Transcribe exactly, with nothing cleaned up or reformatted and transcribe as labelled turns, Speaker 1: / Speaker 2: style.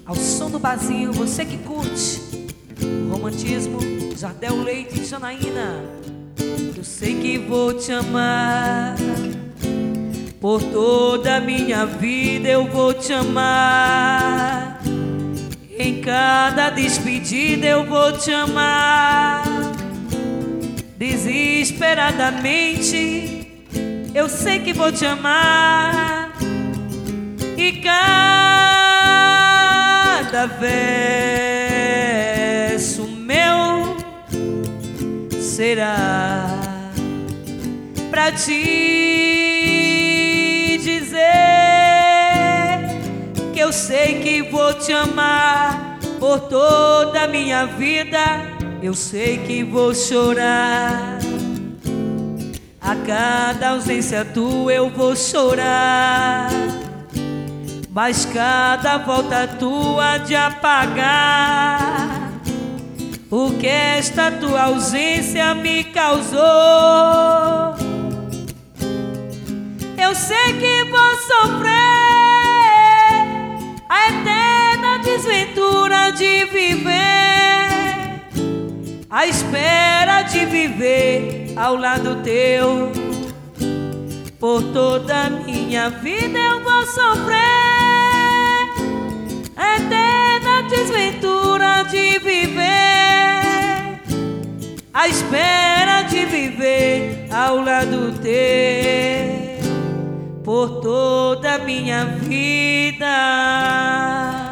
Speaker 1: ao som do Basil, você que curte romantismo, Jardel Leite e Janaína. Eu sei que vou te amar por toda a minha vida, eu vou te amar. Em cada despedida eu vou te amar. Desesperadamente eu sei que vou te amar. E cada verso meu será pra te dizer que eu sei que vou te amar por toda a minha vida. Eu sei que vou chorar, a cada ausência tua eu vou chorar, mas cada volta tua de apagar o que esta tua ausência me causou. Eu sei que vou sofrer a eterna desventura de viver, à espera de viver ao lado teu. Por toda a minha vida eu vou sofrer a eterna desventura de viver, à espera de viver ao lado teu. Por toda a minha vida